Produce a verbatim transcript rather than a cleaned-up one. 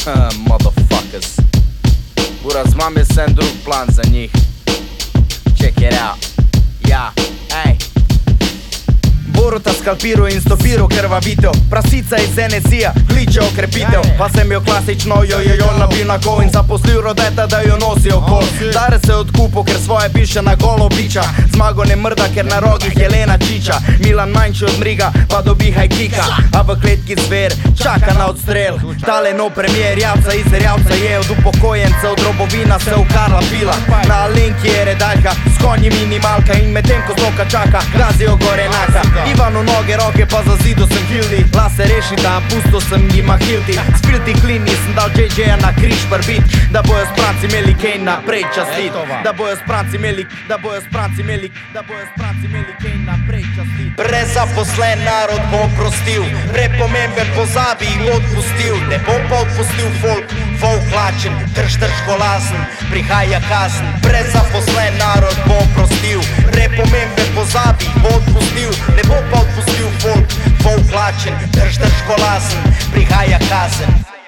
Motherfuckers. Buraz, mam jedan drug plan za njih. Check it out. Ja, ej. Boruta skalpiru in stopiru krvavitev. Prasica iz en es i-ja kliče okrepitev. Pa sem jo klasično jojojo nabil na go in zaposlil rodeta, da jo nosi okol. Dare se odkupo, ker svoje piše na golo biča. Zmago ne mrda, ker na rogih Jelena Čiča. Milan manjši od mriga, pa dobi high kicka. A v kletki zver čaka na odstrel. Tale nov premier javca iz Erjavca je od upokojenca, od robovina se v Karla pila. Na linki je redaljka, s konji minimalka. In medtem ko zloka čaka, gazijo gore enaka. Ivanu noge, roke pa za zidu sem hildi. Lase rešita, pusto sem jima hildi. Spilti klini sem dal džej džeja na križ prbit. Da bojo spranci imeli kaj naprej častit. Da bojo spranci imeli, da bojo spranci imeli, da bojo spranci imeli kaj naprej častit. Prezaposlen narod bo prostil, prepomemben pozabi in odpustil. Ne bo pa odpustil folk, folk lačen, trž trž golasen, prihaja kazen. Prezaposlen narod bo prostil, prepomemben pozabi in odpustil. Ne bo pa odpustil folk, folk lačen, trž trž golasen, prihaja kazen.